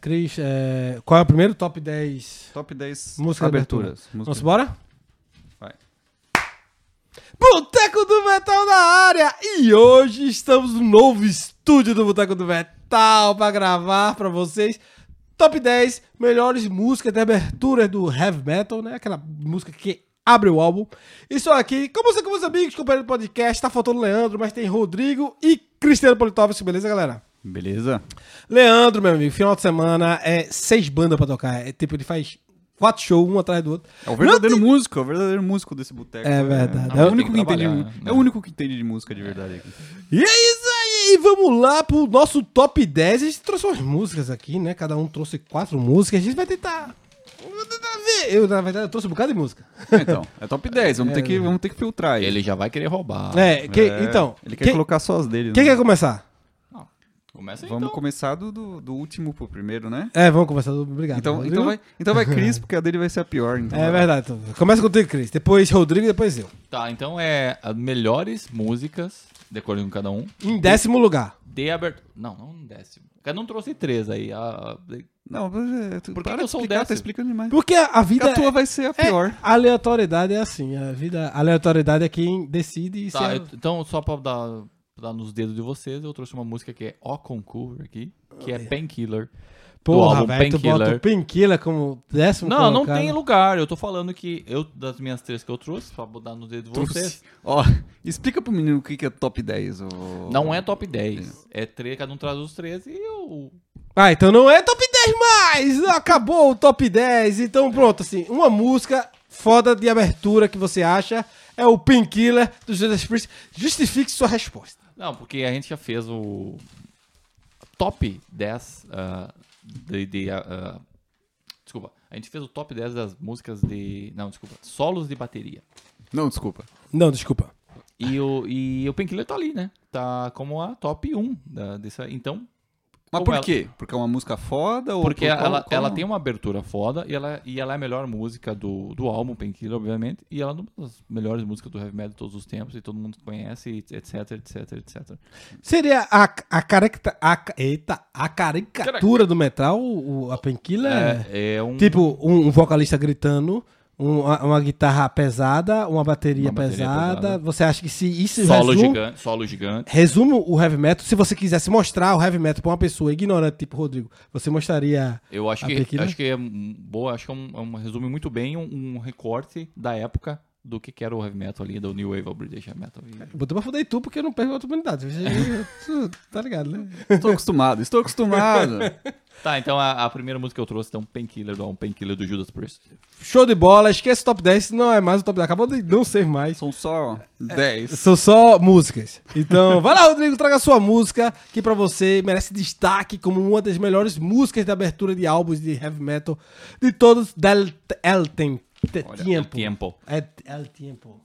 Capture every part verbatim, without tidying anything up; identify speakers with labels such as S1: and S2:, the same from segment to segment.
S1: Cris, é, qual é o primeiro top dez?
S2: Top dez
S1: música
S2: aberturas.
S1: Música. Vamos embora?
S2: Vai.
S1: Boteco do Metal na área! E hoje estamos no novo estúdio do Boteco do Metal para gravar para vocês top dez melhores músicas de abertura do heavy metal, né? Aquela música que abre o álbum. Estou aqui, como você com meus amigos, companheiro do podcast. Tá faltando Leandro, mas tem Rodrigo e Cristiano Politovski, beleza, galera?
S2: Beleza.
S1: Leandro, meu amigo, final de semana é seis bandas pra tocar. É tipo, ele faz quatro shows, um atrás do outro.
S2: É o verdadeiro tem... músico, é o verdadeiro músico desse boteco.
S1: É verdade.
S2: É,
S1: é,
S2: o único que entende,
S3: né?
S2: é o único que entende de música de verdade aqui.
S1: E é isso aí, vamos lá pro nosso top dez. A gente trouxe umas músicas aqui, né? Cada um trouxe quatro músicas. A gente vai tentar... Vou tentar ver. Eu, na verdade, eu trouxe um bocado de música.
S2: Então, é top dez, vamos,
S1: É,
S2: ter, que, vamos ter que filtrar aí.
S3: Ele já vai querer roubar.
S1: É, que,
S2: É,
S1: então...
S2: Ele quer
S1: quem,
S2: colocar só as dele.
S1: Quem
S2: né?
S1: quer começar?
S3: Começa aí,
S2: Vamos
S3: então.
S2: começar do, do, do último pro primeiro, né?
S1: É, vamos começar. Obrigado.
S2: Então,
S1: Rodrigo.
S2: então, vai, então vai Cris, porque a dele vai ser a pior. Então
S1: É
S2: vai.
S1: verdade. Então, começa contigo, Cris. Depois Rodrigo e depois eu.
S3: Tá, então é as melhores músicas, de acordo com cada um,
S1: Em décimo lugar.
S3: de abertura. Não, não um décimo. Cada um trouxe três aí. A, a-
S2: Não, mas é, tu,
S3: Por que
S2: para
S3: que eu
S2: de
S3: sou o
S2: explicar, tá
S3: décimo?
S2: explicando demais.
S1: Porque a vida...
S2: Porque a tua vai ser a
S1: é,
S2: pior.
S1: a aleatoriedade é assim. A vida, a aleatoriedade é quem decide.
S3: Tá,
S1: se
S3: eu- então só pra dar, pra dar nos dedos de vocês, eu trouxe uma música que é O Concur aqui, que é Painkiller.
S1: Porra,
S3: álbum
S1: velho, tu bota o
S3: Painkiller.
S1: Painkiller como décimo
S3: Não, não
S1: colocado.
S3: tem lugar. Eu tô falando que eu, das minhas três que eu trouxe, pra dar nos dedos de vocês,
S2: Ó, explica pro menino o que que é top dez. ô.
S3: não é top dez. É três, cada um traz os três e eu.
S1: Ah, então não é top dez mais! Acabou o top dez. Então pronto, assim, uma música foda de abertura que você acha é o Painkiller do Judas Priest. Justifique sua resposta.
S3: Não, porque a gente já fez o top dez ah, de. de, ah, ah, desculpa. A gente fez o top dez das músicas de. Não, desculpa. Solos de bateria.
S2: Não, desculpa.
S1: Não, desculpa.
S3: E o, e o Painkiller tá ali, né? Tá como a top um da, dessa. Então.
S2: Mas
S3: como
S2: por
S3: ela-
S2: quê? Porque é uma música foda? Ou
S3: Porque
S2: por qual-
S3: ela,
S2: qual-
S3: ela tem uma abertura foda e ela, e ela é a melhor música do, do álbum Painkiller, obviamente. E ela é uma das melhores músicas do heavy metal de todos os tempos e todo mundo conhece, etc, etc, etcétera.
S1: Seria a, a, caracta, a, eita, a caricatura do metal, o, a Painkiller?
S3: É, é um.
S1: Tipo, um, um vocalista gritando, um- uma, uma guitarra pesada, uma bateria,
S3: Uma bateria
S1: pesada.
S3: pesada.
S1: Você acha que se isso
S3: solo
S1: resume,
S3: gigante. Solo gigante.
S1: resume o heavy metal? Se você quisesse mostrar o heavy metal pra uma pessoa ignorante, tipo Rodrigo, você mostraria...
S3: Eu acho
S1: A
S3: que,
S1: Painkiller?
S3: acho que é um- boa, acho que é um, é um- resume muito bem um, um recorte da época do que, que era o heavy metal ali, do New Wave ao British Heavy Metal. E-
S1: Botou pra foder tu porque eu não perco a oportunidade. Tá ligado, né?
S2: Estou acostumado, estou acostumado.
S3: Tá, então a, a primeira música que eu trouxe é um Painkiller, do álbum Painkiller do Judas Priest.
S1: Show de bola, esquece o top dez, não é mais o top dez, acabou de não ser mais.
S2: São só dez.
S1: São só músicas. Então, vai lá, Rodrigo, traga a sua música, que pra você merece destaque como uma das melhores músicas de abertura de álbuns de heavy metal de todos del el tem- te-
S3: Olha,
S1: tiempo.
S3: El Tiempo.
S1: É el tiempo.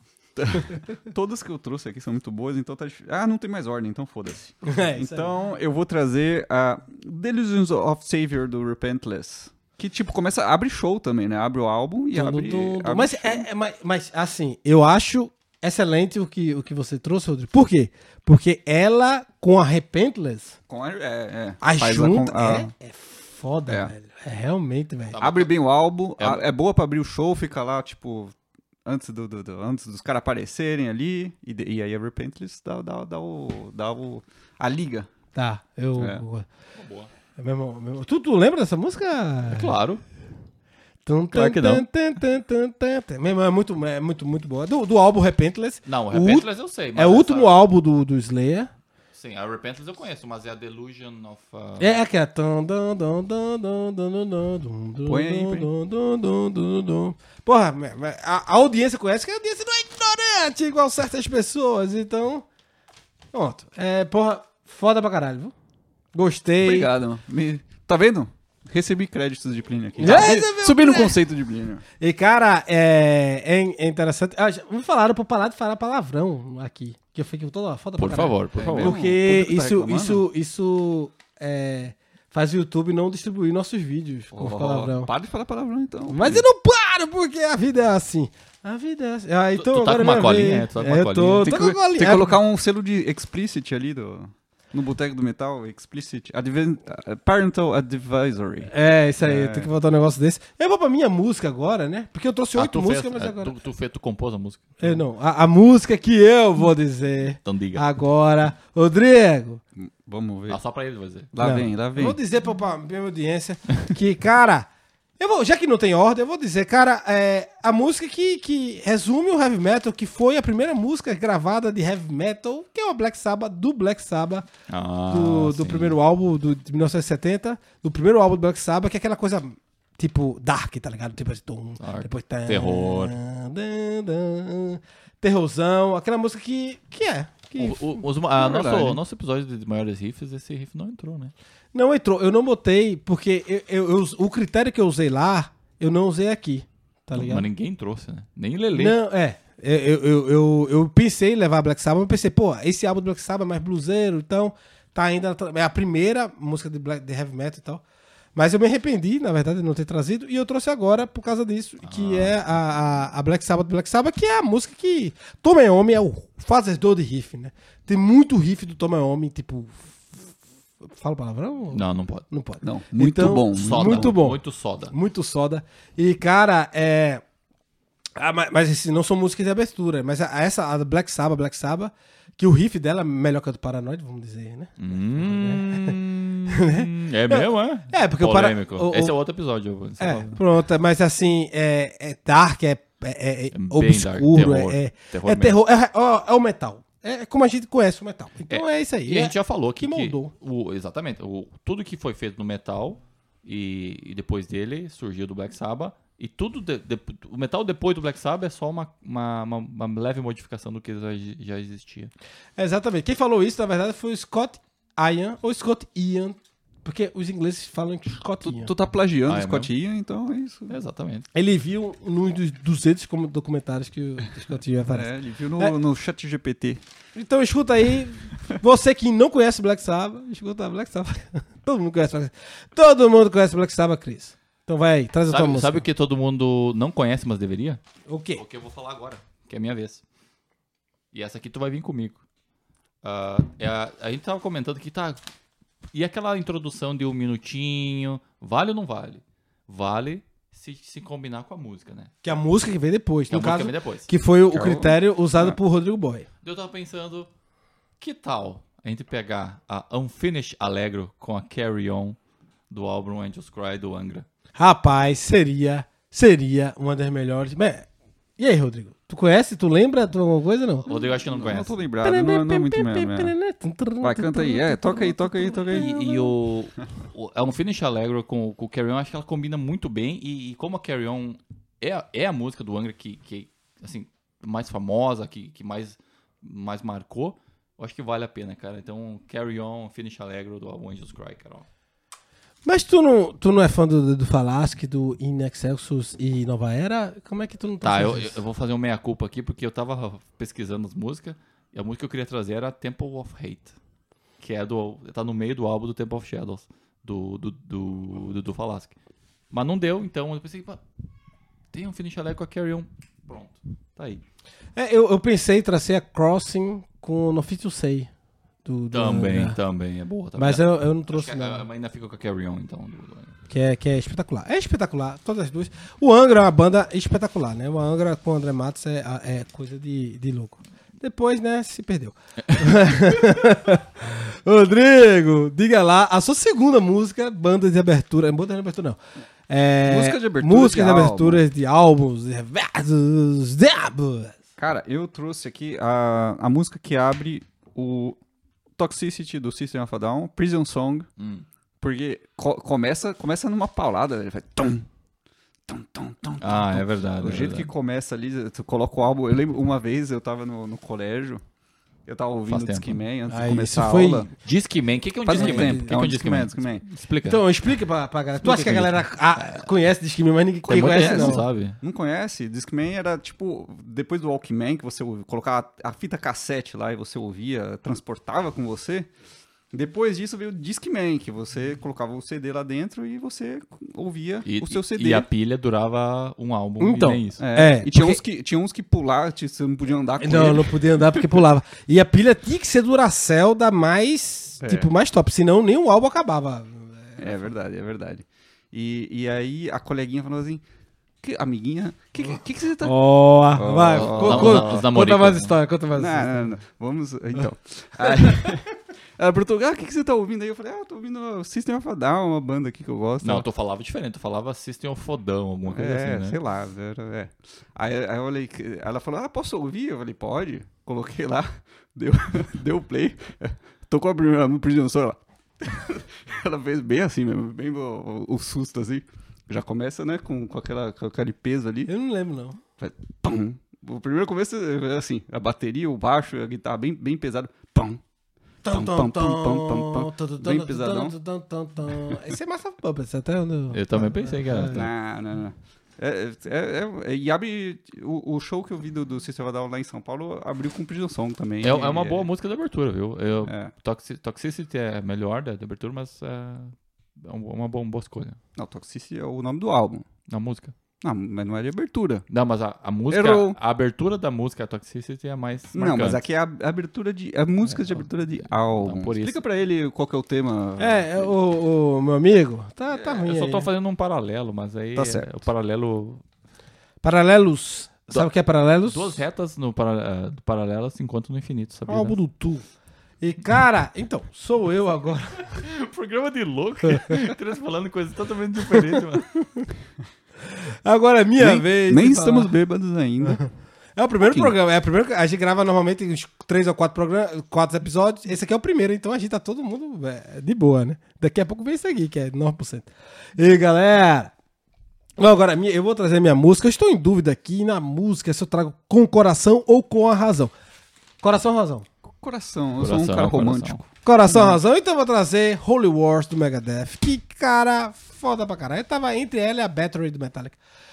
S2: Todas que eu trouxe aqui são muito boas, então tá difícil. Ah, não tem mais ordem, então foda-se.
S1: É, isso
S2: Então eu vou trazer a Delusions of Savior do Repentless. Que tipo, começa, abre show também, né? Abre o álbum e
S1: Dum,
S2: abre.
S1: dum, dum.
S2: abre
S1: Mas,
S2: show.
S1: é, é, mas, mas, assim, eu acho excelente o que, o que você trouxe, Rodrigo. Por quê? Porque ela, com a Repentless,
S2: Com a, é, é.
S1: a
S2: Faz
S1: junta
S2: a- a-
S1: é, é foda,
S2: É.
S1: velho. É realmente, velho.
S3: Tá.
S2: Abre bem o álbum,
S3: É.
S2: a- é boa pra abrir o show, fica lá, tipo, antes, do, do- do- antes dos caras aparecerem ali. E, de- e aí a Repentless dá, dá, dá, o, dá o, a liga.
S1: Tá, eu...
S2: É.
S3: Boa.
S1: é mesmo- mesmo- Tu, tu lembra dessa música?
S3: É claro.
S1: Tum,
S3: Claro que não.
S1: tum, tum, tum, tum, tum. Mesmo, é muito, é muito, muito boa. Do, do álbum Repentless.
S3: Não, o
S1: O
S3: Repentless eu sei. mas
S1: É o último
S3: essa-
S1: álbum do, do Slayer.
S3: Sim, a Repentless eu conheço, mas é a Delusion of... uh,
S1: É aquela. Tum, dum, dum, dum, dum, dum, dum, dum, dum,
S2: Põe aí, põe aí.
S1: dum, dum, dum, dum, dum. Porra, a, a audiência conhece que a audiência não é ignorante igual certas pessoas, então. Pronto. É, porra, foda pra caralho, viu? Gostei.
S2: Obrigado, mano. Me- Tá vendo? Recebi créditos de Plínio aqui.
S1: Já
S2: Subi-
S1: recebeu
S2: Subi no
S1: crédito.
S2: conceito de Plínio.
S1: E, cara, é, é, é interessante. Ah, já- me falaram pra parar de falar palavrão aqui. Que eu fiquei toda foda pra
S3: Por
S1: caralho.
S3: favor, por
S2: É
S3: favor.
S2: mesmo?
S1: Porque
S2: O público tá
S1: isso,
S2: reclamando?
S1: isso, isso é, faz o YouTube não distribuir nossos vídeos com
S2: Oh,
S1: palavrão.
S2: Para de falar palavrão, então.
S1: Mas eu não paro, porque a vida é assim. A vida é assim. Ah, então
S3: Tu- tu tá
S1: agora
S3: com uma
S1: minha
S3: colinha,
S1: vez.
S3: é? Tu tá com
S1: É,
S3: uma
S1: eu
S3: colinha.
S1: tô,
S2: Tem
S1: tô
S2: que,
S1: com a colinha.
S2: tem que colocar um selo de explicit ali do... No Boteco do Metal, Explicit Adven- uh, Parental Advisory.
S1: É, isso aí,
S2: É.
S1: tem que botar um negócio desse. Eu vou pra minha música agora, né? Porque eu trouxe
S3: Ah,
S1: oito
S3: tu
S1: músicas,
S3: fez,
S1: mas
S3: é,
S1: agora...
S3: Tu, tu, fez, tu compôs a música.
S1: É, não, a, a música que eu vou dizer
S3: Então diga.
S1: agora, Rodrigo.
S2: Vamos ver.
S3: Ah, só pra ele, vou dizer.
S2: Lá
S1: Não,
S2: vem, lá
S1: Eu
S2: vem.
S1: vou dizer pra, pra minha audiência que, cara, eu vou, já que não tem ordem, eu vou dizer, cara, é, a música que, que resume o heavy metal, que foi a primeira música gravada de heavy metal, que é o Black Sabbath, do Black Sabbath,
S3: Ah,
S1: do, do
S3: sim.
S1: primeiro álbum do, de mil novecentos e setenta, do primeiro álbum do Black Sabbath, que é aquela coisa tipo dark, tá ligado? Tipo assim, tum,
S3: Dark.
S1: depois tan,
S3: Terror.
S1: dan, dan, terrorzão, aquela música que, que é. Que
S3: O, o, os, ah,
S2: É
S3: nosso,
S2: verdade.
S3: nosso episódio de maiores riffs, esse riff não entrou, né?
S1: não entrou, eu não botei, porque eu, eu- eu- o critério que eu usei lá, eu não usei aqui, tá ligado?
S3: Mas ninguém trouxe, né? Nem Lelê.
S1: Não, é. Eu, eu, eu, eu pensei em levar Black Sabbath, mas pensei, pô, esse álbum do Black Sabbath é mais bluseiro, então tá ainda. É a primeira música de, black, de heavy metal e tal. Mas eu me arrependi, na verdade, de não ter trazido, e eu trouxe agora por causa disso, que
S3: Ah.
S1: é a, a, a Black Sabbath do Black Sabbath, que é a música que Tom Iommi é o fazedor de riff, né? Tem muito riff do Tom Iommi, tipo. Fala palavrão?
S3: Não, não pode.
S1: Não pode.
S2: Não, muito
S1: Então,
S2: bom.
S3: Soda,
S1: Muito bom.
S3: Muito soda.
S1: Muito soda. E, cara, é. Ah, mas, mas assim, não são músicas de abertura. Mas a- essa, a Black Sabbath, Black Sabbath, que o riff dela é melhor que a do Paranoid, vamos dizer, né?
S3: Hum, é mesmo, é?
S1: É, porque o para-
S3: Polêmico.
S1: o- o-
S3: Esse é outro episódio. eu vou- você
S1: É,
S3: fala.
S1: pronto. Mas assim, é, é dark, é, é, é
S3: bem
S1: obscuro,
S3: dark, terror.
S1: é, é,
S3: Terror
S1: é
S3: mesmo.
S1: terror. É, ó, é o metal. É como a gente conhece o metal. Então é, isso aí.
S3: E a
S1: É-
S3: gente já falou
S1: que
S3: que,
S1: moldou.
S3: o, exatamente. O, tudo que foi feito no metal e, e depois dele surgiu do Black Sabbath. E tudo de- de- o metal depois do Black Sabbath é só uma, uma, uma- uma leve modificação do que já, já existia.
S1: É, exatamente. Quem falou isso, na verdade, foi o Scott Ian, ou Scott Ian, porque os ingleses falam que Scott Ian.
S2: Tu, tu tá plagiando
S3: Ah,
S2: o
S3: é
S2: Scott Ian, então é isso.
S3: Exatamente.
S1: Ele viu num dos duzentos como- documentários que o que o Scott Ian aparece.
S2: É, ele viu no,
S1: É.
S2: no chat G P T.
S1: Então escuta aí, você que não conhece Black Sabbath, escuta Black Sabbath. Todo mundo conhece Black Sabbath. Todo mundo conhece Black Sabbath, Cris. Então vai aí, traz a tua
S3: Sabe,
S1: música.
S3: sabe o que todo mundo não conhece, mas deveria?
S1: O quê?
S3: O que eu vou falar agora, que é a minha vez. E essa aqui tu vai vir comigo. Ah, é a, a gente tava comentando que tá. E aquela introdução de um minutinho, vale ou não vale? Vale se, se combinar com a música, né?
S1: Que é a música que vem depois.
S3: Que a
S1: No
S3: música
S1: caso,
S3: vem depois.
S1: que foi o, o
S2: Que é o-
S1: critério usado
S2: é.
S1: por Rodrigo Boy.
S3: Eu tava pensando, que tal a gente pegar a Unfinished Allegro com a Carry On do álbum Angels Cry do Angra?
S1: Rapaz, seria, seria uma das melhores. Bem, e aí, Rodrigo? Tu conhece? Tu lembra de alguma coisa não?
S3: Rodrigo, acho que não
S2: Não
S3: conhece.
S2: tô lembrado, não, não é muito mesmo. é. Vai, canta aí. É, toca aí, toca aí, toca aí.
S3: E, e o, o é um Finish Allegro com, com o Carry On, acho que ela combina muito bem. E, e como a Carry On é, a- é a música do Angra que, que assim, mais famosa, que, que mais, mais marcou, eu acho que vale a pena, cara. Então, Carry On, Finish Allegro do álbum Angels Cry, cara.
S1: Mas tu não, tu não é fã do, do Falasque, do In Excelsus e Nova Era? Como é que tu não
S3: Tá, eu,
S1: fazendo isso?
S3: eu vou fazer um meia-culpa aqui, porque eu tava pesquisando as músicas, e a música que eu queria trazer era Temple of Hate, que é do, tá no meio do álbum do Temple of Shadows, do, do, do, do, do Falasque. Mas não deu, então eu pensei, pá, tem um Finish Allegro com a Carry On. Pronto, tá aí.
S1: É, eu, eu pensei em trazer a Crossing com No Fit to Say. Do, do
S3: Também,
S1: Angra.
S3: também, é boa. Também.
S1: Mas eu, eu não
S3: Acho
S1: trouxe
S3: que
S1: não.
S3: a- ainda fica com a Carry On, então. do- do-
S1: Que é, que é espetacular. É espetacular, todas as duas. O Angra é uma banda espetacular, né? O Angra com o André Matos é, é coisa de, de louco. Depois, né, se perdeu. Rodrigo, diga lá, a sua segunda música, banda de abertura. Banda de abertura, não. É,
S2: Música de abertura
S1: música
S2: de
S1: de aberturas de álbuns, de versos, de álbuns.
S2: Cara, eu trouxe aqui a, a música que abre o Toxicity do System of a Down, Prison Song,
S3: Hum.
S2: porque co- começa, começa numa paulada, ele vai tum, tum, tum, tum,
S3: Ah,
S2: tum.
S3: é verdade.
S2: O
S3: é
S2: jeito que
S3: verdade.
S2: começa ali, tu coloca o álbum. Eu lembro uma vez eu tava no, no colégio, eu tava ouvindo
S3: Faz tempo.
S2: Discman antes
S1: Ah,
S2: de começar
S1: isso
S2: a
S1: foi-
S2: aula.
S3: Discman, o que, que é um
S2: Faz um
S3: Discman?
S2: tempo,
S3: O que, que
S2: é
S3: é
S2: um
S3: um Discman?
S2: Discman, Discman.
S3: Explica.
S1: Então, explica pra, pra galera. Tu acha que a
S3: Explica,
S1: galera ah, conhece Discman, mas ninguém
S3: Tem
S1: quem
S3: muita
S1: conhece,
S3: gente que
S1: não.
S3: não sabe.
S2: Não conhece? Discman era tipo, depois do Walkman, que você ouv- colocava a fita cassete lá e você ouvia, transportava com você. Depois disso veio o Discman, que você colocava o C D lá dentro e você ouvia
S3: E,
S2: o seu C D.
S3: e a pilha durava um álbum
S1: Então,
S3: e nem isso.
S2: É,
S1: É,
S2: e tinha,
S1: porque-
S2: uns que, tinha uns que pular, t- você não podia andar com
S1: Não,
S2: ele.
S1: não podia andar porque pulava. E a pilha tinha que ser Duracell da mais,
S2: É.
S1: tipo, mais top, senão nenhum álbum acabava.
S2: É verdade, é verdade. E, e aí a coleguinha falou assim, que, amiguinha, o que, que, que você tá...
S1: Ó,
S2: Oh,
S1: vai,
S2: oh,
S1: co-
S2: oh,
S1: co-
S3: os
S1: conta
S3: namoricos,
S1: mais
S3: né?
S1: história, conta mais
S2: Não,
S1: história.
S2: não, não, vamos, então. Aí, ela perguntou, ah, o que, que você tá ouvindo aí? Eu falei, ah, eu tô ouvindo o System of a Down, uma banda aqui que eu gosto.
S3: Não, tu falava diferente, tu falava System of Fodão, alguma coisa
S2: É,
S3: assim, né?
S2: sei lá, era, é. Aí, aí eu olhei, ela falou, ah, posso ouvir? Eu falei, pode. Coloquei lá, deu, deu play, tocou a primeira Prison Soul, ela... ela fez bem assim mesmo, bem o, o, o susto assim. Já começa, né, com, com, aquela, com aquele peso ali.
S1: Eu não lembro, não.
S2: Vai, pum. O primeiro começo é assim, a bateria, o baixo, a guitarra bem, bem pesado. Pum. Pam, pam, pam, pam, pam, bem pesadão.
S1: Esse é Master of Puppets, até onde eu...
S3: Eu também pensei que era.
S2: Não, não, não. É, é, é, e abre. O, o show que eu vi do, do System of a Down lá em São Paulo abriu com Prison Song também.
S3: É, é uma
S2: E,
S3: boa música de abertura, viu? Eu,
S2: É.
S3: Toxi- Toxicity é melhor da, da abertura, mas é, é um- uma boa, uma boa escolha.
S2: Não, Toxicity é o nome do álbum.
S3: Na música.
S2: Não, mas não é de abertura.
S3: Não, mas a, a música,
S2: Errou.
S3: a abertura da música, a Toxicity é mais
S2: Não,
S3: marcante.
S2: mas aqui é a a abertura de. É músicas de abertura de álbum.
S3: Então, por isso.
S2: Explica pra ele qual que é o tema.
S1: É, é, o, o meu amigo, tá, tá ruim
S3: Eu só
S1: aí.
S3: tô fazendo um paralelo, mas aí
S2: Tá
S3: é-
S2: certo.
S3: o paralelo...
S1: Paralelos. Sabe o que é paralelos?
S3: Duas retas no para, eh, do paralelo se encontram no infinito, sabia?
S1: Álbum do Tu. E, cara, então, sou eu agora.
S3: Programa de louco. Três falando coisas totalmente diferentes, mano.
S1: Agora é minha
S2: nem
S1: vez.
S2: nem
S1: de
S2: estamos
S1: falar.
S2: bêbados ainda.
S1: É o primeiro
S2: Pouquinho.
S1: programa. É o primeiro. A gente grava normalmente uns três ou quatro, programas, quatro episódios. Esse aqui é o primeiro, então a gente tá todo mundo é, de boa, né? Daqui a pouco vem isso aqui, que é nove por cento. E galera. Não, agora, minha- eu vou trazer minha música. Eu estou em dúvida aqui na música se eu trago com o coração ou com a razão. Coração ou razão?
S2: Coração, eu sou um
S3: Coração,
S2: cara
S3: coração.
S2: romântico.
S1: Coração ou razão? Então eu vou trazer Holy Wars do Megadeth. Que cara foda pra caralho. Eu tava entre ela e a Battery do Metallica.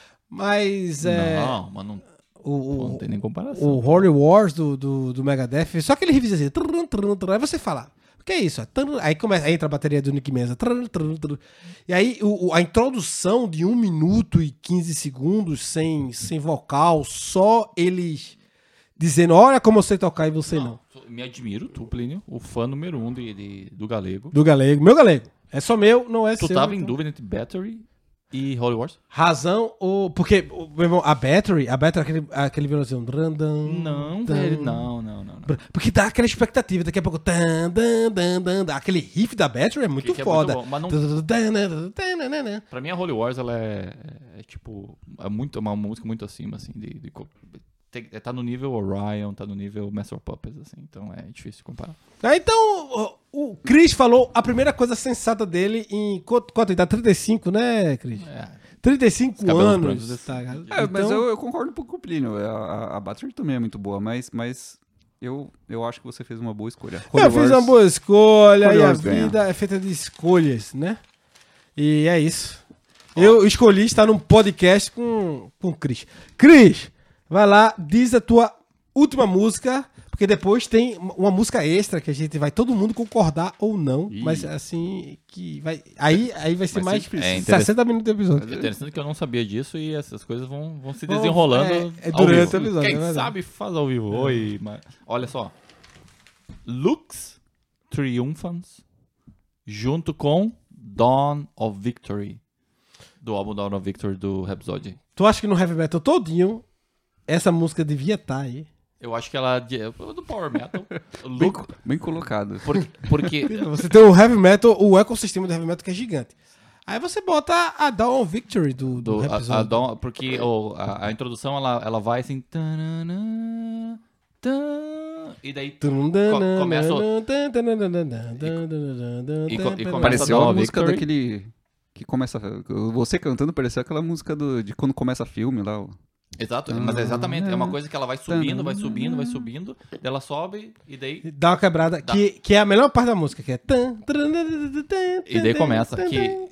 S1: Mas é.
S3: Não, mas não,
S1: O,
S3: pô,
S1: o,
S3: não tem nem comparação.
S1: o Holy Wars do, do, do Megadeth, só aquele riff assim, trrr, trrr, trrr, aí você fala, o que é isso? É trrr, aí começa, aí entra a bateria do Nick Menza, trrr, trrr, trrr. E aí o, o- a introdução de um minuto e quinze segundos sem, sem vocal, só eles dizendo, olha como eu sei tocar e você não.
S3: Me admiro, tu, Plínio, o fã número um de, de- do Galego.
S1: Do galego, meu galego, é só meu, não é
S3: Tu
S1: seu.
S3: tava em
S1: então.
S3: dúvida entre Battery e Holy Wars?
S1: Razão ou... Porque, o- meu irmão, a Battery, a Battery, aquele, aquele violãozinho... Randan,
S3: Não,
S1: dan,
S3: velho, não, não, não. não.
S1: Porque dá aquela expectativa, daqui a pouco. Tan, dan, dan, dan, dan. Aquele riff da Battery é muito
S3: Que é
S1: foda.
S3: muito bom, mas não-
S1: Dan, dan, dan, dan, dan, dan.
S3: Pra mim, a Holy Wars, ela é, é tipo, é muito, é uma música muito acima, assim, de... de co- tem- tá no nível Orion, tá no nível Master of Puppets, assim, então é difícil de comparar.
S1: Ah, então, o, o Chris falou a primeira coisa sensata dele em. Quanto, quanto idade? trinta e cinco, né, Chris?
S3: É,
S1: trinta e cinco
S3: cabelos
S1: anos.
S3: brancos desse-
S1: Tá, cara?
S2: É, mas
S1: Então,
S2: eu, eu concordo um pouco com o Plínio. A, a, a Battery também é muito boa, mas, mas eu, eu acho que você fez uma boa escolha.
S1: eu
S2: Holy
S1: fiz
S2: Wars-
S1: uma boa escolha
S2: Holy
S1: e a
S2: Wars ganha.
S1: vida é feita de escolhas, né? E é isso. Eu escolhi estar num podcast com, com o Chris. Chris, vai lá, diz a tua última música, porque depois tem uma música extra que a gente vai todo mundo concordar ou não,
S2: Ih.
S1: mas assim, que vai. Aí, aí vai ser
S3: Vai ser
S1: mais
S3: difícil. É interessante.
S1: sessenta minutos de episódio.
S3: É interessante que eu não sabia disso e essas coisas vão, vão se
S1: Vão-
S3: desenrolando
S1: é, é
S3: ao
S1: durante
S3: vivo.
S1: o episódio,
S3: Quem
S1: é verdade.
S3: sabe faz ao vivo. Oi, mas... Olha só. Lux Triumphans junto com Dawn of Victory, do álbum Dawn of Victory do Rhapsody.
S1: Tu acha que no heavy metal todinho essa música devia estar aí?
S3: Eu acho que ela é do Power Metal.
S2: Bem,
S3: Lux,
S2: co- bem colocado.
S3: porque, porque
S1: Você tem o heavy metal, o ecossistema do heavy metal que é gigante. Aí você bota a Dawn of Victory do, do,
S3: do, a,
S1: Rhapsody.
S3: a Dawn- porque o- a, a introdução ela, ela vai assim. Tanana, tan, e daí Co- começa o- E co- e começa
S2: Pareceu
S3: a Dawn
S2: a
S3: of
S2: música
S3: Victory.
S2: daquele... Que começa... Você cantando pareceu aquela música do, de quando começa filme lá. ó.
S3: Exato, mas é exatamente, é uma coisa que ela vai subindo, vai subindo, vai subindo, daí ela sobe e daí.
S1: Dá uma quebrada,
S3: Dá.
S1: Que, que é a melhor parte da música, que é...
S3: E daí começa, que-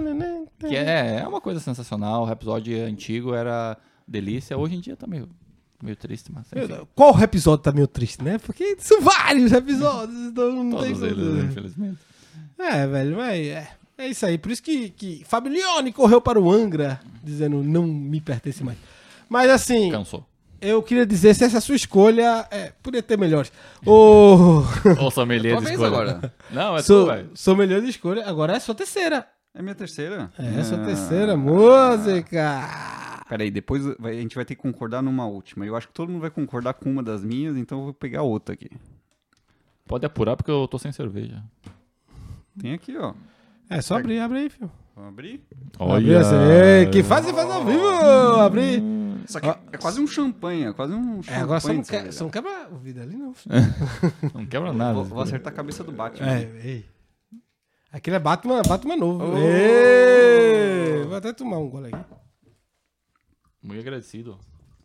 S3: Que é, é uma coisa sensacional. O Rhapsody antigo era delícia, hoje em dia tá meio Meio triste, mas
S1: Meu
S3: enfim.
S1: Deus, qual episódio tá meio triste, né? Porque são vários episódios, então não tem
S3: Todos eles,
S1: como-
S3: infelizmente.
S1: É, velho, mas é, é isso aí. Por isso que, que Fábio Leone correu para o Angra, dizendo não me pertence mais. Mas assim,
S3: Cansou.
S1: eu queria dizer, se essa é a sua escolha, é, podia ter melhores. Ô,
S3: Ô, sommelier
S2: Tua
S3: de
S2: vez
S3: escolha.
S2: agora.
S3: Não, é tu,
S1: sou,
S3: velho.
S1: sou melhor de escolha, agora é a sua terceira.
S2: É minha terceira?
S1: É a sua
S2: Ah.
S1: terceira música.
S2: Peraí, depois vai- a gente vai ter que concordar numa última. Eu acho que todo mundo vai concordar com uma das minhas, então eu vou pegar outra aqui.
S3: Pode apurar porque eu tô sem cerveja.
S2: Tem aqui, ó.
S1: É só abrir, abre aí, filho.
S2: Vamos abrir?
S1: Abrir essa aí, que faz e faz ao vivo, abrir.
S2: Isso aqui é quase um champanhe, é quase um champanhe.
S1: É, agora só não,
S2: de
S1: que,
S2: cerveja.
S1: só não quebra o vidro ali, não.
S3: Não quebra nada.
S2: Vou, vou acertar a cabeça do Batman.
S1: É, ei. Aquele é Batman, Batman novo.
S2: Oh.
S1: Ei, vou até tomar um gole aqui.
S3: Muito agradecido.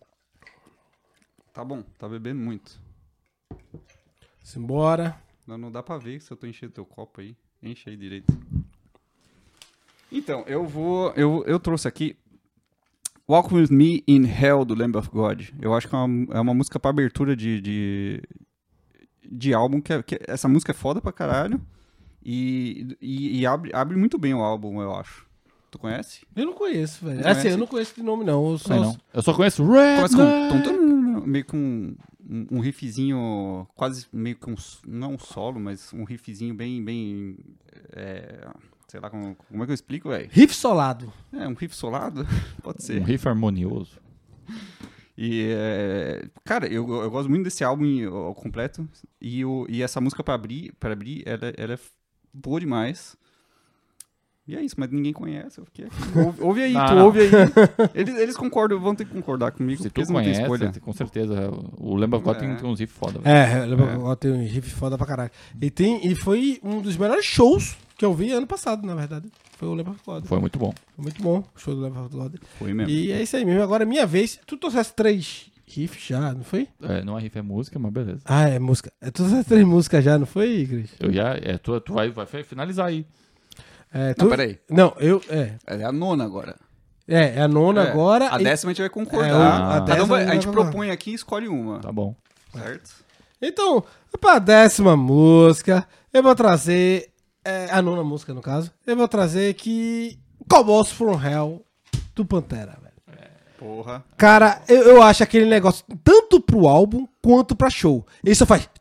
S2: Tá bom, tá bebendo muito.
S1: Simbora.
S2: Não, não dá pra ver se eu tô enchendo teu copo aí. Enche aí direito. Então, eu vou... Eu, eu trouxe aqui Walk With Me in Hell, do Lamb of God. Eu acho que é uma, é uma música pra abertura de, de, de álbum. Que, é- que essa música é foda pra caralho. E, e, e abre, abre muito bem o álbum, eu acho. Tu conhece?
S1: Eu não conheço, velho.
S2: Não
S1: Assim,
S2: conhece?
S1: eu não conheço de nome, não. Eu só...
S3: Também não. Eu só conheço Red
S2: Começa com...
S3: Knight.
S2: tum, tum, meio com um, um riffzinho, quase meio que um... Não um solo, mas um riffzinho bem... bem é, sei lá, como, como é que eu explico, velho?
S1: Riff solado.
S2: É, um riff solado? Pode
S3: Um
S2: ser.
S3: riff harmonioso.
S2: E, é, cara, eu, eu gosto muito desse álbum em- ao completo. E, o, e essa música pra abrir, pra abrir ela, ela é boa demais. E é isso, mas ninguém conhece. Eu fiquei aqui. Ouve, ouve aí,
S3: Não,
S2: tu
S3: não.
S2: ouve aí. Eles, eles concordam, vão ter que concordar comigo,
S3: Se
S2: porque
S3: tu
S2: eles não têm
S3: conhece,
S2: escolha.
S3: com certeza. O Lamb of God tem,
S2: É.
S3: tem uns riffs foda. velho.
S1: É, lembra, tem um riff foda pra caralho. E, tem, e foi um dos melhores shows que eu vi ano passado, na verdade. Foi o Lamb of God.
S3: Foi muito bom.
S1: Foi muito bom o show do Lamb of God.
S2: Foi mesmo.
S1: E é isso aí mesmo. Agora é minha vez. Tu trouxeste três riffs já, não foi?
S3: É, não é riff, é música, mas beleza.
S1: Ah, é música. Tu trouxeste três músicas já, não foi, Cris?
S3: Eu já. É, tu, tu vai, vai finalizar aí.
S1: É, tu...
S2: Não, peraí.
S1: Não, eu... É,
S2: É a nona agora.
S1: é, é a nona
S2: É,
S1: agora.
S2: A
S1: e-
S2: décima a gente vai concordar.
S1: É, o- a
S2: Cada um
S1: décima
S2: vai-
S1: a
S2: a
S1: gente
S2: gente
S1: vai concordar.
S2: propõe aqui e escolhe uma.
S3: Tá bom.
S2: Certo?
S1: Então, pra décima música, eu vou trazer... é, a nona música, no caso. Eu vou trazer que... Cowboys from Hell, do Pantera, velho.
S2: Porra.
S1: Cara, eu, eu acho aquele negócio tanto pro álbum quanto pra show. Ele só faz.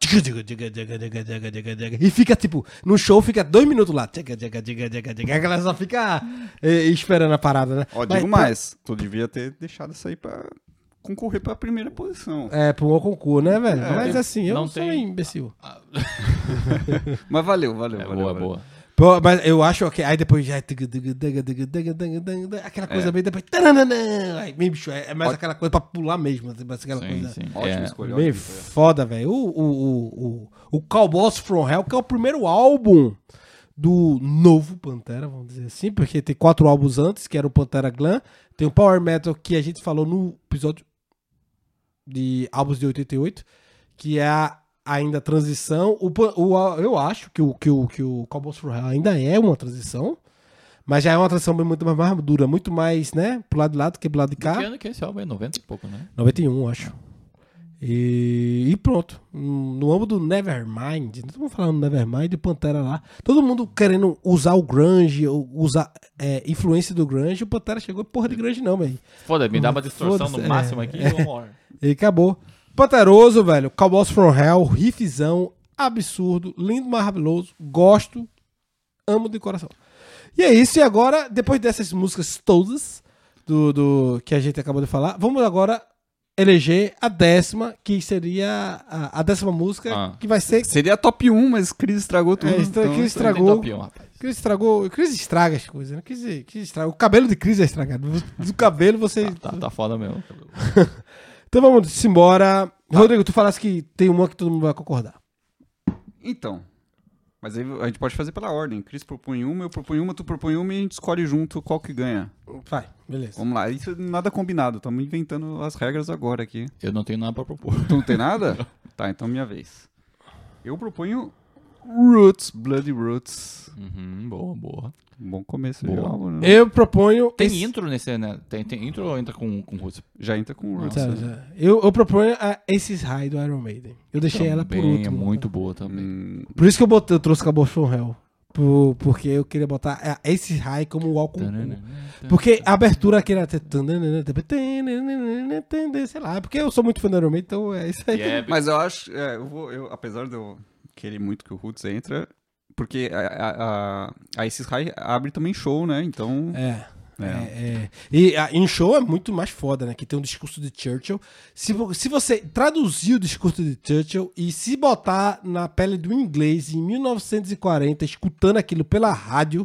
S1: E fica tipo, no show fica dois minutos lá. A galera só fica eh, esperando a parada, né?
S2: Ó,
S1: Mas
S2: digo
S1: pra-
S2: mais. Tu devia ter deixado isso aí pra concorrer pra primeira posição.
S1: É, pro meu concurso, né, velho?
S2: É,
S1: Mas assim, eu
S3: não
S1: sou um
S3: tem-
S1: imbecil.
S2: Mas valeu, valeu,
S3: É
S2: valeu.
S3: boa,
S2: valeu.
S3: boa.
S1: Pô, mas eu acho que aí depois já é aquela coisa
S2: É.
S1: bem depois. Aí, meio bicho, é é mais
S2: Ó-
S1: aquela coisa pra pular mesmo, assim, mas aquela
S3: Sim,
S1: coisa.
S3: sim.
S2: Ótima
S3: É,
S2: escolha.
S1: Bem
S2: ótima escolha.
S1: foda, velho. O, o, o, o, o Cowboys from Hell, que é o primeiro álbum do novo Pantera, vamos dizer assim, porque tem quatro álbuns antes, que era o Pantera Glam. Tem o Power Metal, que a gente falou no episódio de álbuns de oitenta e oito, que é a, ainda a transição. O, Pan- o, eu acho que o, que, o, que o Cowboys from Hell ainda é uma transição, mas já é uma transição bem muito mais madura, muito mais, né, pro lado de lá do que pro lado de cá.
S3: Que ano que é esse álbum? É noventa e pouco, né?
S1: noventa e um, acho. E, e pronto. No âmbito do Nevermind, não estamos falando do Nevermind e Pantera lá. Todo mundo querendo usar o grunge, ou usar é, influência do grunge. O Pantera chegou, porra de grunge não, velho.
S3: Foda, me dá uma distorção
S1: Foda-se,
S3: no máximo
S1: é,
S3: aqui
S1: é.
S3: e vambora.
S1: E acabou. Panteroso, velho. Cowboys from Hell, riffzão, absurdo, lindo, maravilhoso. Gosto, amo de coração. E é isso. E agora, depois dessas músicas todas do, do que a gente acabou de falar, vamos agora eleger a décima, que seria a, a décima música,
S3: Ah.
S1: que vai ser...
S2: Seria top um, mas Cris estragou tudo.
S1: É, estra-
S2: então-
S1: Cris
S3: Tem
S1: estragou.
S3: top um, rapaz.
S1: Cris estragou. Cris estraga as coisas, né? Cris, Cris estraga. O cabelo de Cris é estragado. Do cabelo você...
S3: Tá, tá foda mesmo.
S1: Então vamos embora. Rodrigo, tu falasse que tem uma que todo mundo vai concordar.
S2: Então. Mas aí a gente pode fazer pela ordem. Cris propõe uma, eu proponho uma, tu propõe uma e a gente escolhe junto qual que ganha.
S1: Vai, beleza.
S2: Vamos lá. Isso nada combinado. Estamos inventando as regras agora aqui.
S3: Eu não tenho nada pra propor.
S2: Tu não tem nada? Tá, então minha vez. Eu proponho Roots, Bloody Roots.
S3: Uhum, boa, boa.
S2: Bom começo
S3: Boa.
S2: de álbum, né?
S1: Eu proponho...
S3: Tem
S1: esse-
S3: intro nesse, né? Tem, tem intro ou entra com, com Roots?
S2: Já entra com Roots.
S1: Tá,
S2: né?
S1: já. Eu, eu proponho a Aces High do Iron Maiden. Eu deixei ela por
S3: Também
S1: último.
S3: é muito boa também.
S2: Hum,
S1: Por isso que eu, botei, eu trouxe Cowboys from Hell. Por- porque eu queria botar a Aces High como o álbum. Porque a abertura aqui era... Sei lá, porque eu sou muito fã do Iron Maiden, então é isso aí.
S3: Yeah,
S2: mas eu acho, é, eu vou, eu, apesar de eu querer muito que o Roots entra, porque a, a, a, a Aces High abre também show, né? Então...
S1: É.
S2: É.
S1: É, é. E a, em show é muito mais foda, né? Que tem um discurso de Churchill. Se, vo- se você traduzir o discurso de Churchill e se botar na pele do inglês em mil novecentos e quarenta, escutando aquilo pela rádio,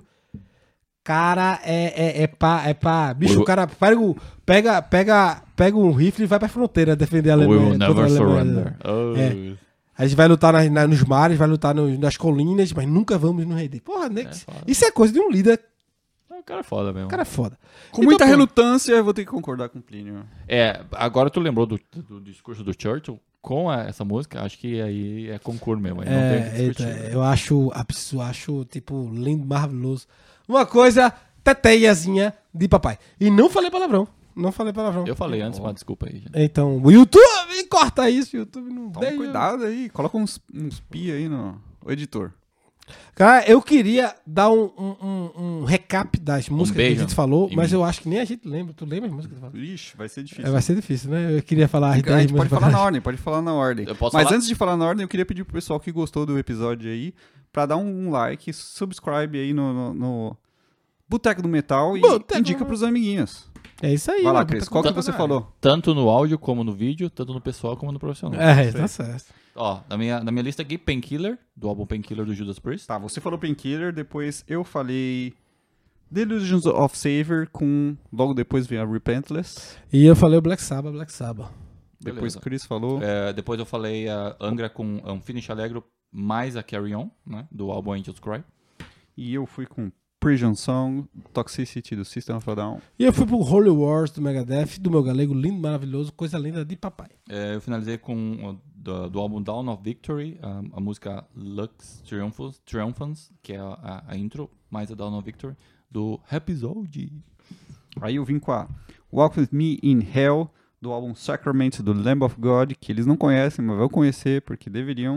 S1: cara, é, é, é pá, é pá. Bicho,
S3: We
S1: o cara pega, o- pega, pega, pega um rifle e vai pra fronteira defender a
S3: We
S1: Alemanha.
S3: will
S1: contra
S3: never
S1: a Alemanha.
S3: surrender. Oh.
S1: É. A gente vai lutar na- na- nos mares, vai lutar no- nas colinas, mas nunca vamos nos render. Porra, né?
S3: É foda.
S1: Isso é coisa de um líder.
S3: O cara é foda mesmo.
S1: O cara é foda.
S2: Com
S1: Então,
S2: muita
S1: pô,
S2: relutância, eu vou ter que concordar com o Plínio.
S3: É, agora tu lembrou do, do discurso do Churchill com a- essa música, acho que aí é concurso mesmo. Aí não tem o que
S1: É,
S3: discutir.
S1: eita, eu acho absurdo, acho, tipo, lindo, maravilhoso. Uma coisa, teteiazinha de papai. E não falei palavrão. Não falei palavrão.
S3: Eu falei antes, mas desculpa aí, gente.
S1: Então, o YouTube, corta isso, o YouTube não
S2: Toma
S1: deixa.
S2: cuidado aí, coloca uns, uns pi aí no o editor.
S1: Cara, eu queria dar um, um, um- um recap das músicas que a
S3: beijo
S1: gente falou,
S3: em
S1: mas
S3: mim.
S1: eu acho que nem a gente lembra. Tu lembra as músicas que tu falou?
S2: Ixi, vai ser difícil.
S1: É, vai ser difícil, né? Eu queria falar as
S2: A
S1: dez
S2: gente pode
S1: músicas
S2: falar na
S1: pra-
S2: ordem, pode falar na ordem.
S3: Eu posso
S2: Mas
S3: falar?
S2: antes de falar na ordem, eu queria pedir pro pessoal que gostou do episódio aí, pra dar um like, subscribe aí no, no, no Boteco do Metal e
S1: Boteco
S2: indica
S1: do-
S2: pros amiguinhos.
S1: É isso aí.
S2: Vai lá,
S1: né?
S2: Cris,
S1: Tá
S2: qual que
S1: contando
S2: você
S1: na
S2: falou?
S3: Tanto no áudio como no vídeo, tanto no pessoal como no profissional.
S1: área. É, tá certo.
S3: Ó, na minha, na minha lista aqui, Painkiller, do álbum Painkiller do Judas Priest.
S2: Tá, você falou Painkiller, depois eu falei Delusions of Savior, com logo depois vem a Repentless.
S1: E eu falei o Black Sabbath, Black Sabbath.
S2: Depois
S3: Beleza.
S2: o Chris falou.
S3: É, depois eu falei a Angra com um Finish Allegro mais a Carry On, né? Do álbum Angels Cry.
S2: E eu fui com Prison Song, Toxicity do System of a Down.
S1: E eu fui pro Holy Wars do Megadeth, do meu galego lindo, maravilhoso, coisa linda de papai.
S3: É, eu finalizei com o do, do álbum Dawn of Victory, a, a música Lux Triumphans, Triumphans que é a, a, a intro, mais a Dawn of Victory, do Episode.
S2: Aí eu vim com a Walk With Me in Hell, do álbum Sacrament do Lamb of God, que eles não conhecem, mas vão conhecer, porque deveriam,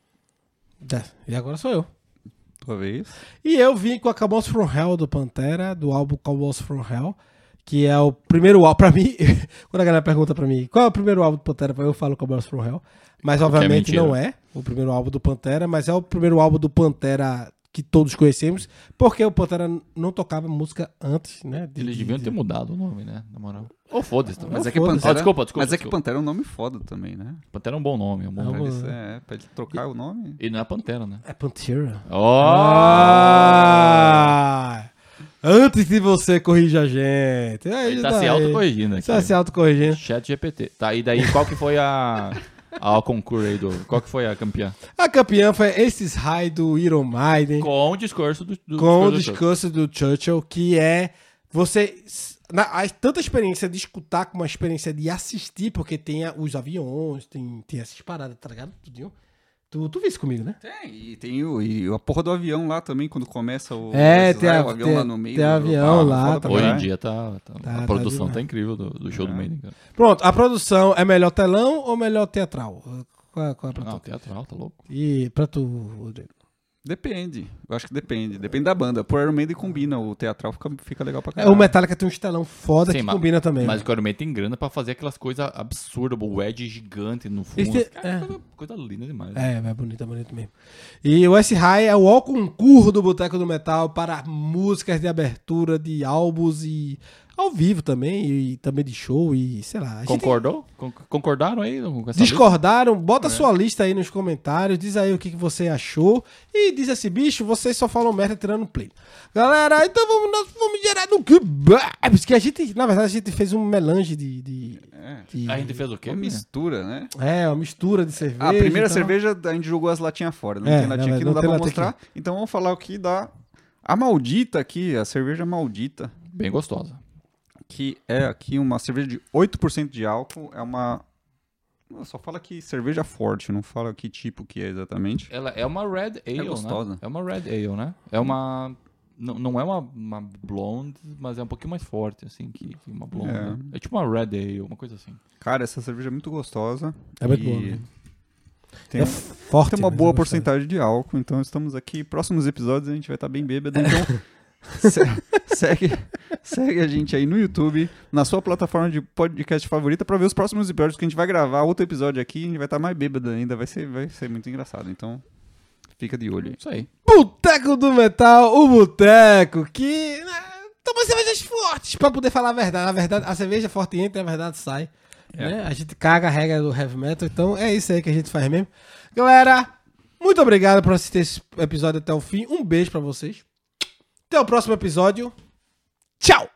S1: Tá, e agora sou eu.
S2: talvez.
S1: E eu vim com a Cowboys from Hell do Pantera, do álbum Cowboys from Hell, que é o primeiro álbum, pra mim, quando a galera pergunta pra mim qual é o primeiro álbum do Pantera, eu falo Cowboys from Hell, mas
S3: Que é
S1: obviamente
S3: mentira.
S1: não é o primeiro álbum do Pantera, mas é o primeiro álbum do Pantera que todos conhecemos, porque o Pantera não tocava música antes, né? de-
S3: Eles
S1: de-
S3: deviam
S1: de-
S3: ter mudado o nome, né? Na moral. Ou foda-se também.
S2: Mas
S1: Não,
S2: é que
S1: foda-se.
S2: Pantera,
S3: Ah, desculpa, desculpa,
S2: mas é que
S3: desculpa.
S2: Pantera é um nome foda também, né?
S3: Pantera é um bom nome, é um bom
S1: É um
S3: nome.
S1: bom-
S2: Pra eles, é, pra ele trocar o nome.
S3: E não é Pantera, né?
S1: É Pantera.
S3: Oh!
S1: Ah! Antes de você corrigir a gente. Aí
S3: Ele tá
S1: daí.
S3: se autocorrigindo aqui.
S1: Tá se autocorrigindo.
S3: Chat G P T. Tá, e daí qual que foi a... a concurso aí do... Qual que foi a campeã?
S1: A campeã foi Aces High do Iron Maiden.
S3: Com o discurso do... do
S1: com o
S3: discurso do
S1: discurso do Churchill, que é você. Na, a, tanta experiência de escutar como a experiência de assistir, porque tem a- os aviões, tem, tem essas paradas, tá ligado? Tudinho. Tu, tu viu isso comigo, né?
S2: Tem, e tem o, e a porra do avião lá também, quando começa o,
S1: É,
S2: esses
S1: tem
S2: lá,
S1: a-
S2: o avião
S1: tem-
S2: lá no meio.
S1: tem
S2: do-
S1: avião
S2: Ah,
S1: lá
S2: foda pra
S1: também.
S3: Hoje em
S2: caralho.
S3: dia tá... tá-
S1: Tá-
S3: a
S1: tá
S3: produção
S1: demais.
S3: tá incrível do, do show do Maiden, cara.
S1: Pronto, a produção é melhor telão ou melhor teatral? Qual, é- qual é a produção?
S3: Não, teatral, tá louco.
S1: E pra tu, Rodrigo?
S2: Depende, eu acho que depende. Depende da banda. Por Iron Maiden combina, o teatral fica, fica legal pra
S1: É,
S2: caralho.
S1: o Metallica tem um estelão foda
S3: Sim,
S1: que
S3: mas-
S1: combina também.
S3: Mas o Iron Maiden tem grana pra fazer aquelas coisas absurdas, o Edge gigante no fundo.
S1: Eles têm-
S3: Cara,
S1: é.
S3: coisa, coisa linda demais.
S1: É, é bonito, é bonito mesmo. E o S-High é o ó concurso do Boteco do Metal para músicas de abertura de álbuns e ao vivo também, e também de show e sei lá. A gente-
S3: Concordou? Con- Concordaram aí com essa lista?
S1: Discordaram? Bota
S3: É.
S1: sua lista aí nos comentários, diz aí o que, que você achou e diz assim, bicho, vocês só falam merda tirando play. Galera, então vamos, nós vamos gerar no que... Porque a gente, na verdade, a gente fez um melange de... de,
S2: É.
S1: de-
S3: A gente fez o quê?
S2: Uma
S3: né?
S2: mistura, né?
S1: É, uma mistura de cerveja.
S2: A primeira
S1: e tal.
S2: cerveja a gente jogou as latinhas fora. Não
S1: É,
S2: tem latinha
S1: não,
S2: aqui,
S1: não
S2: não dá
S1: tem
S2: pra
S1: latinha
S2: mostrar.
S1: aqui.
S2: Então vamos falar aqui da... A maldita aqui, a cerveja maldita.
S3: Bem gostosa.
S2: Que é aqui uma cerveja de oito por cento de álcool. É uma Só fala que cerveja forte, não fala que tipo que é exatamente.
S3: Ela é uma Red Ale,
S2: É gostosa.
S3: né? É uma Red Ale, né? É uma... Não, não é uma, uma blonde, mas é um pouquinho mais forte, assim, que, que uma blonde. É. é tipo uma Red Ale, uma coisa assim.
S2: Cara, essa cerveja é muito gostosa.
S1: É muito
S2: e
S1: boa. Né?
S2: Tem,
S1: é forte.
S2: Tem uma
S1: mas
S2: boa
S1: é
S2: porcentagem de álcool, então estamos aqui. Próximos episódios a gente vai estar bem bêbado, então se- segue, segue a gente aí no YouTube, na sua plataforma de podcast favorita, pra ver os próximos episódios que a gente vai gravar. Outro episódio aqui, a gente vai estar mais bêbado ainda, vai ser, vai ser muito engraçado. Então, fica de olho aí.
S3: Isso aí.
S1: Boteco do Metal, o boteco que né, toma cervejas fortes pra poder falar a verdade. A verdade, a cerveja forte entra e a verdade sai.
S3: É.
S1: Né? A gente caga a regra do heavy metal, então é isso aí que a gente faz mesmo. Galera, muito obrigado por assistir esse episódio até o fim. Um beijo pra vocês. Até o próximo episódio. Tchau!